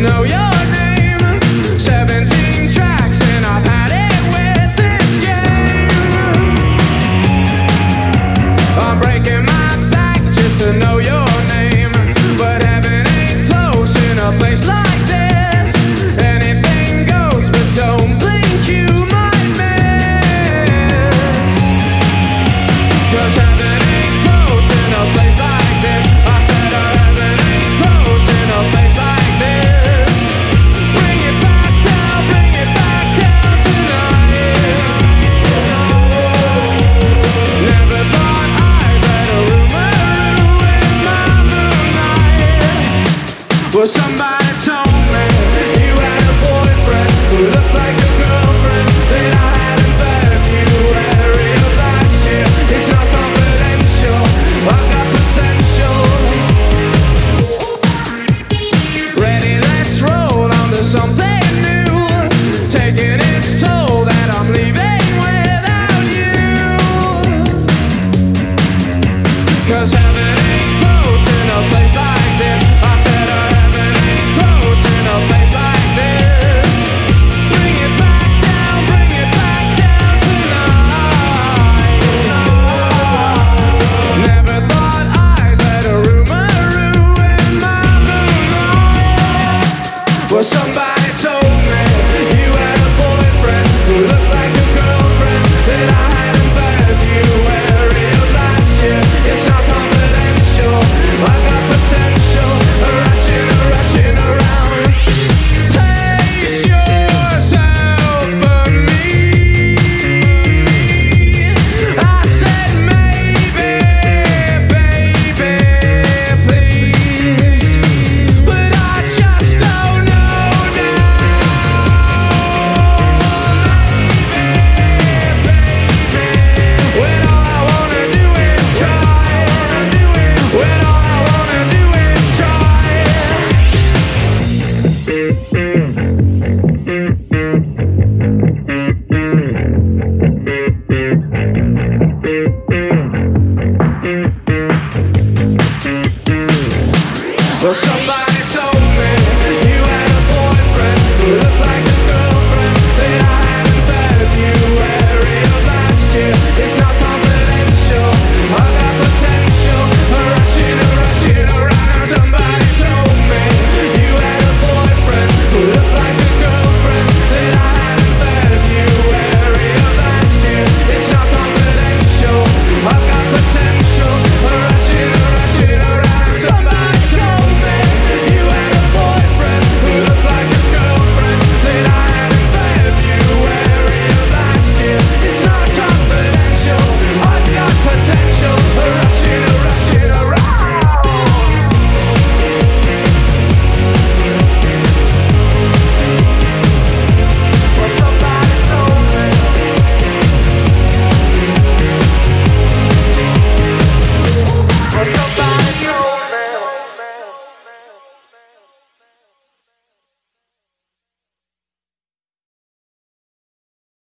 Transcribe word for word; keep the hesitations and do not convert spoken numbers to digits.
know your name. Seventeen tracks and I've had it with this game. I'm breaking my back just to know your name, but heaven ain't close in a place like this. Anything goes, but don't blink, you might miss. 'Cause heaven ain't close in a place like this. I said uh, heaven ain't close in a place like this. Bring it back down, bring it back down tonight. Never thought I'd let a rumor ruin my moonlight. Well, somebody told me you had a boyfriend who looked like